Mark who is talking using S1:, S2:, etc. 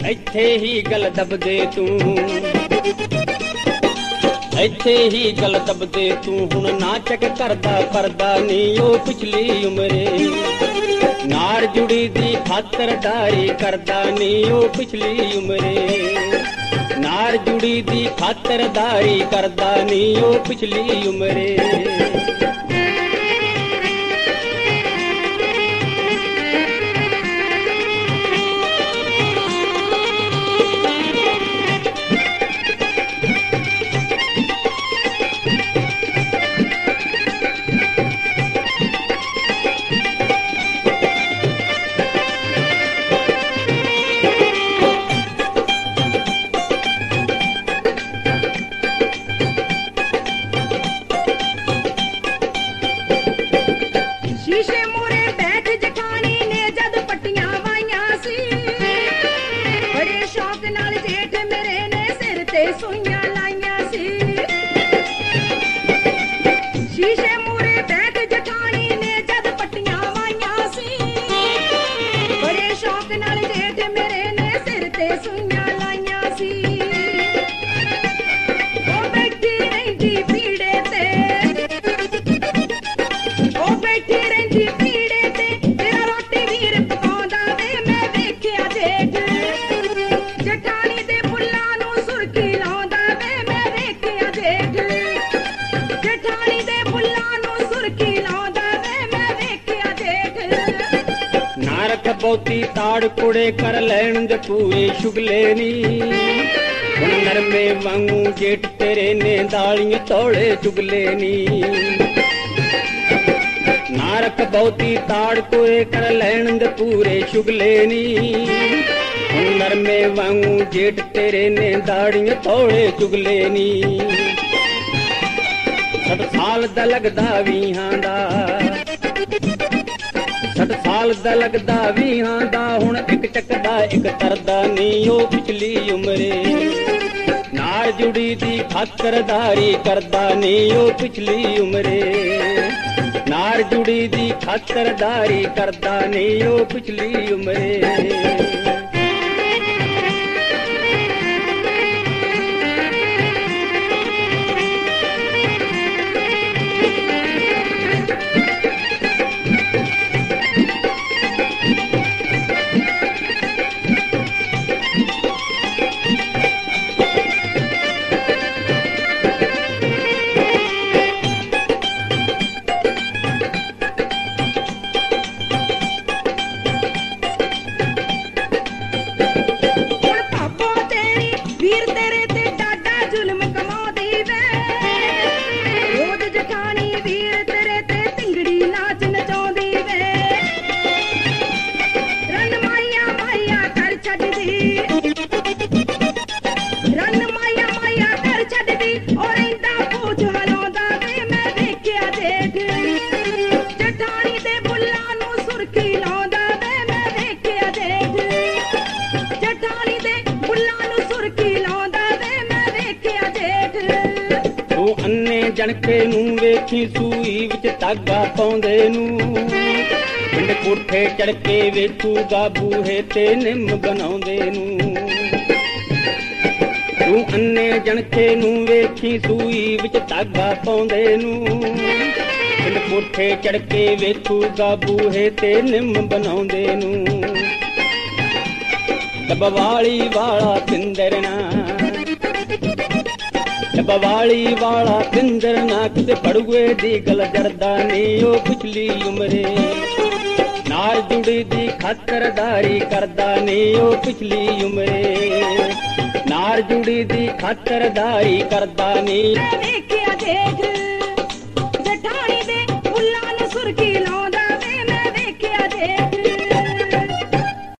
S1: ਇੱਥੇ ਹੀ ਗੱਲ ਦਬਦੇ ਤੂੰ, ਇੱਥੇ ਹੀ ਗੱਲ ਦਬਦੇ ਤੂੰ। ਹੁਣ ਨਾ ਚੱਕ ਕਰਦਾ ਪਰਦਾ ਨੀ ਉਹ ਪਿਛਲੀ ਉਮਰੇ, ਨਾਰ ਜੁੜੀ ਦੀ ਖਾਤਰਦਾਰੀ ਕਰਦਾ ਨੀ ਉਹ ਪਿਛਲੀ ਉਮਰੇ, ਨਾਰ ਜੁੜੀ ਦੀ ਖਾਤਰਦਾਰੀ ਕਰਦਾ ਨੀ ਉਹ ਪਿਛਲੀ ਉਮਰੇ।
S2: ਸ਼ੀਸ਼ੇ ਮੂਰੇ ਬੈਠ ਜਠਾਣੀ ਨੇ ਜਦ ਪੱਟੀਆਂ ਵਾਈਆਂ ਸੀ, ਬੜੇ ਸ਼ੌਕ ਨਾਲ ਜੇਠ ਮੇਰੇ ਨੇ ਸਿਰ ਤੇ ਸੂਈਆਂ ਲਾਈਆਂ ਸੀ। ਸ਼ੀਸ਼ੇ ਮੂਰੇ ਬੈਠ ਜਠਾਣੀ ਨੇ ਜਦ ਪੱਟੀਆਂ ਵਾਈਆਂ ਸੀ, ਬੜੇ ਸ਼ੌਕ ਨਾਲ ਜੇਠ ਮੇਰੇ ਨੇ ਸਿਰ ਤੇ ਸੂਈਆਂ ਲਾਈਆਂ ਸੀ। ਉਹ ਬੈਠੀ ਰਹਿੰਦੀ ਪੀੜੇ ਤੇ, ਉਹ ਬੈਠੀ ਰਹਿੰਦੀ ਪੀੜੇ ਤੇ, ਤੇਰਾ ਰੋਟੀ ਵੀਰ ਪਕਾਉਂਦਾ ਵੇ ਮੈਂ ਵੇਖਿਆ ਜੇਠ। ਜਠਾਣੀ ਦੇ ਫੁੱਲਾਂ ਨੂੰ ਸੁਰਖੀ ਲਾਉਂਦਾ ਵੇ ਮੈਂ ਵੇਖਿਆ ਜੇਠ। ਜਠਾਣੀ ਦੇ ਫੁੱਲਾਂ ਨੂੰ ਸੁਰਖੀ ਲਾਉਂਦਾ ਵੇ ਮੈਂ ਵੇਖਿਆ ਜੇਠ।
S1: ਨਾ ਰੱਖ ਬਹੁਤੀ ਤਾੜ ਕੁੜੇ ਕਰ ਲੈਣ ਦੇ ਪੂਰੇ ਸ਼ੁਗਲੇ ਨੀ, ਹੁਣ ਨਰਮੇ ਵਾਂਗੂ ਜੇਠ ਤੇਰੇ ਨੇ ਦਾਲੀਆਂ ਤੋੜੇ ਚੁਗਲੇ ਨੀ। ਨਾ ਰੱਖ ਬਹੁਤੀ ਤਾੜ ਕੋਏ ਕਰ ਲੈਣ ਦੇ ਪੂਰੇ ਸ਼ੁਗਲੇ ਨੀ, ਹੁਣ ਨਰਮੇ ਵਾਂਗੂ ਜੇਠ ਤੇਰੇ ਨੇ ਦਾੜੀਆਂ ਤੋੜੇ ਚੁਗਲੇ ਨੀ। 60 ਸਾਲ ਦਾ ਲੱਗਦਾ ਵੀਹਾਂ ਦਾ, 60 ਸਾਲ ਦਾ ਲੱਗਦਾ ਵੀਹਾਂ ਦਾ, ਹੁਣ ਇੱਕ ਚੱਕਦਾ ਇੱਕ ਤਰਦਾ ਨੀ ਉਹ ਪਿਛਲੀ ਉਮਰੇ, ਨਾਰ ਜੁੜੀ ਦੀ ਖਾਤਰਦਾਰੀ ਕਰਦਾ ਨੀ ਉਹ ਪਿਛਲੀ ਉਮਰੇ, ਨਾਰ ਜੁੜੀ ਦੀ ਖਾਤਰਦਾਰੀ ਕਰਦਾ ਨੀ ਉਹ ਪਿਛਲੀ ਉਮਰੇ।
S2: ਹੁਣ ਭਾਪੋ ਤੇਰੀ ਵੀਰ ਤੇਰੇ ਤੇ ਡਾਡਾ ਜ਼ੁਲਮ ਕਮਾਉਂਦੀ ਵੇ, ਰੋਜ਼ ਜਠਾਣੀ ਵੀਰ ਤੇਰੇ ਤੇ ਤਿੰਗੜੀ ਨਾਚ ਨਚਾਉਂਦੀ ਵੇ। ਰੰਨ ਮਾਇਆ ਮਾਇਆ ਕਰ ਛੱਡਦੀ, ਰੰਨ ਮਾਇਆ ਮਾਇਆ ਕਰ ਛੱਡਦੀ, ਉਹ ਰਹਿੰਦਾ ਪੂਛ ਹਲਾਉਂਦਾ ਵੇ ਮੈਂ ਵੇਖਿਆ ਜੇਠ। ਜਠਾਣੀ ਦੇ ਫੁੱਲਾਂ ਨੂੰ ਸੁਰਖੀ ਲਾਉਂਦਾ ਵੇ ਮੈਂ ਵੇਖਿਆ ਜੇਠ। ਜਠਾਣੀ ਦੇ ਫੁੱਲਾਂ ਨੂੰ ਸੁਰਖੀ ਲਾਉਂਦਾ ਵੇ ਮੈਂ ਵੇਖਿਆ ਜੇਠ।
S1: ਤੂੰ ਅੰਨੇ ਜਣਕੇ ਨੂੰ ਵੇਖੀ ਸੂਈ ਵਿੱਚ ਧਾਗਾ ਪਾਉਂਦੇ ਨੂੰ, ਪਿੰਡ ਕੋਠੇ ਚੜ ਕੇ ਵੇਖੂਗਾ ਬੂਹੇ ਤੇ ਨਿੰਮ ਬਣਾਉਂਦੇ ਨੂੰ। ਤੂੰ ਅੰਨੇ ਜਣਕੇ ਨੂੰ ਵੇਖੀ ਸੂਈ ਵਿੱਚ ਧਾਗਾ ਪਾਉਂਦੇ ਨੂੰ, ਪਿੰਡ ਕੋਠੇ ਚੜ ਕੇ ਵੇਖੂਗਾ ਬੂਹੇ ਤੇ ਨਿੰਮ ਬਣਾਉਂਦੇ ਨੂੰ। ਡੱਬਵਾਲੀ ਵਾਲਾ ਪਿੰਦਰਨਾ, ਡੱਬਵਾਲੀ ਵਾਲਾ ਪਿੰਦਰਨਾ, ਕਿਤੇ ਪੜੂਏ ਦੀ ਗਲ ਜਰਦਾ ਨੀ ਉਹ ਪਿਛਲੀ ਉਮਰੇ, ਨਾਰ ਜੁੜੀ ਦੀ ਖਾਤਰਦਾਰੀ ਕਰਦਾ ਨੀ ਉਹ ਪਿਛਲੀ ਉਮਰੇ, ਨਾਰ ਜੁੜੀ ਦੀ ਖਾਤਰਦਾਰੀ ਕਰਦਾ ਨੀ
S2: ਮੈਂ ਵੇਖਿਆ ਜੇਠ।